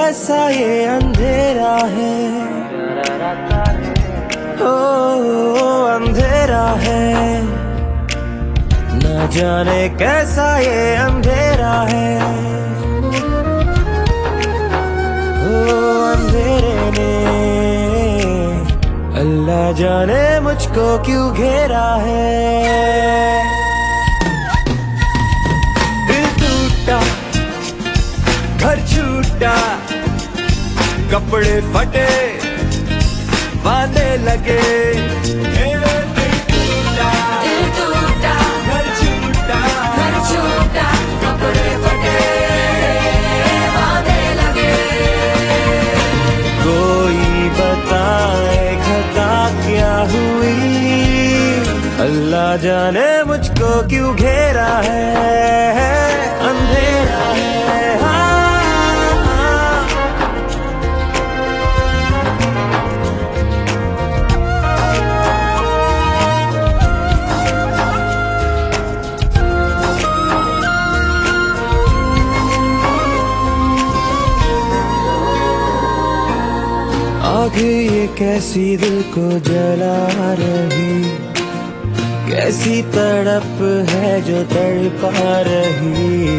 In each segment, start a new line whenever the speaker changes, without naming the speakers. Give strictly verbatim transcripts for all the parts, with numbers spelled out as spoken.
कैसा ये अंधेरा है, ओ अंधेरा है, न जाने कैसा ये अंधेरा है। ओ अंधेरे ने अल्लाह जाने मुझको क्यों घेरा है। दिल टूटा, घर छूटा, कपड़े फटे, बांधे लगे। दिल टूटा,
दिल टूटा,
घर छूटा,
घर छूटा, कपड़े फटे, बांधे लगे।
कोई बताए खता क्या हुई, अल्लाह जाने मुझको क्यों घेरा है। अंधेरा है, हाँ, हाँ। आग ये कैसी दिल को जला रही, कैसी तड़प है जो तड़पा रही।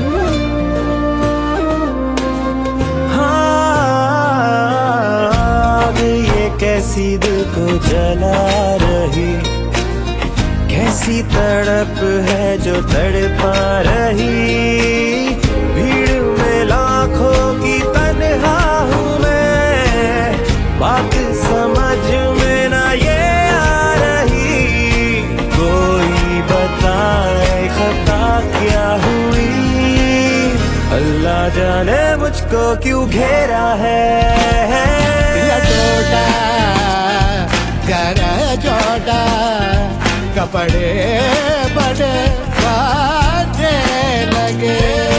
हाँ, आग ये कैसी दिल को जला रही, कैसी तड़प है जो तड़पा रही। भीड़ में लाखों की तन्हा हूँ मैं, बात समझ में ना ये आ रही। कोई बताए खता क्या हुई, अल्लाह जाने मुझको क्यों घेरा है।
छोटा घर छोटा, कपड़े बड़े बांधने लगे।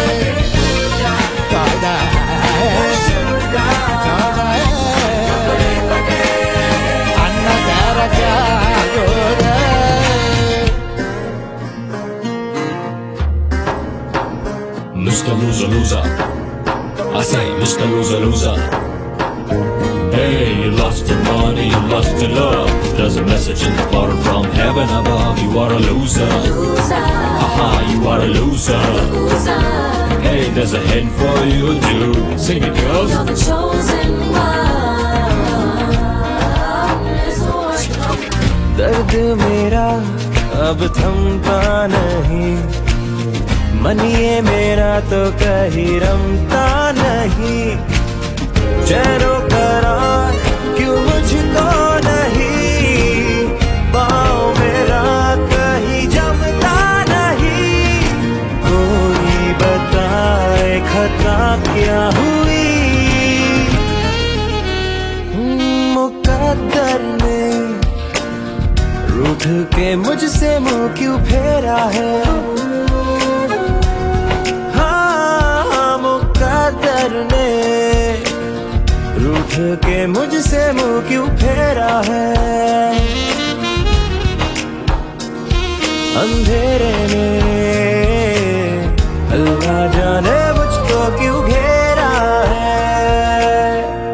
कादा है, कादा है, अन्ना तेरा क्या जोर है।
Mister Loser Loser, I say Mister Loser Loser. Hey, you lost your money, you lost your love. There's a message in the bottle from heaven above. You are a loser,
Loser,
haha, you are a loser.
loser,
Hey, there's a hint for you too. Sing it, girls.
you're the chosen one. Let's worship.
दर्द मेरा अब थमता नहीं, मन ये मेरा तो कहीं रमता नहीं। चैनो करार क्यों मुझको नहीं, पाँव मेरा कहीं जमता नहीं। कोई बताए खता क्या हुई, मुकद्दर ने रूठ के मुझसे मुंह क्यों फेरा है। हाँ, मुकद्दर ने रूठ के मुझसे मुंह क्यों फेरा है। अंधेरे में अल्लाह जाने मुझको क्यों घेरा है।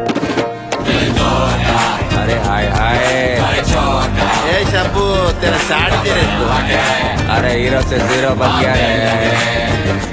अरे हाय हाय,
ए शब्बू तेरा साड़ी दे रहे तू।
अरे हीरो से जीरो बन गया है।